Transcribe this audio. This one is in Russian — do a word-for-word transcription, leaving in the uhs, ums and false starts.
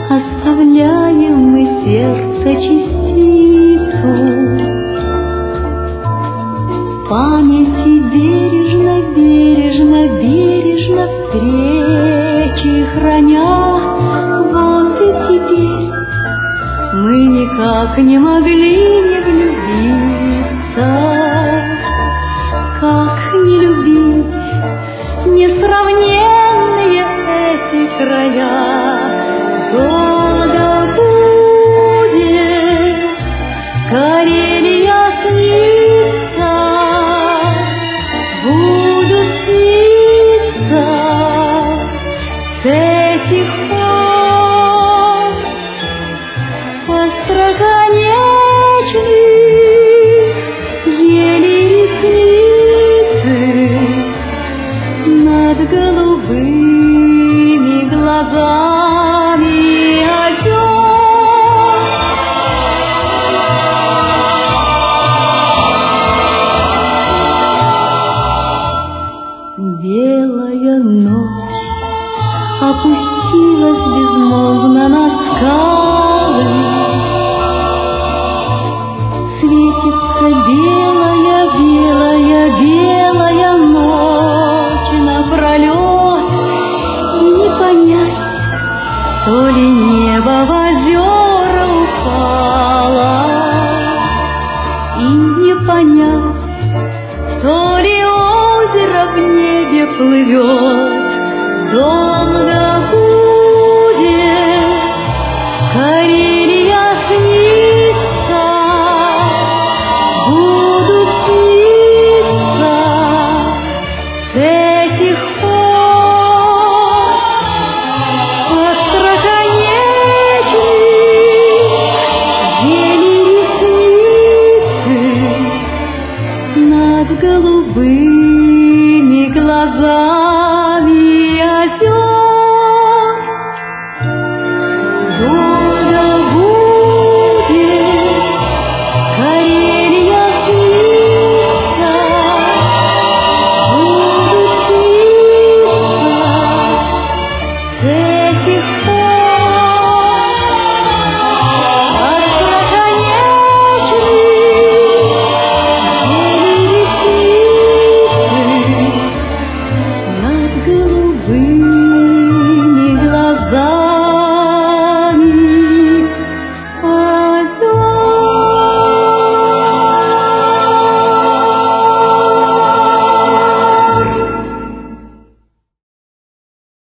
оставляем мы сердце частицу памяти, бережно, бережно, бережно встречи храня. Вот и теперь мы никак не могли не влюбиться. Как не любить несравненные эти края? Долго будет Карелия снится, буду сниться с этих пор остроконечных еле ресницы над голубыми глазами озер. Белая ночь опустилась безмолвно на скалы, светится белая, белая, белая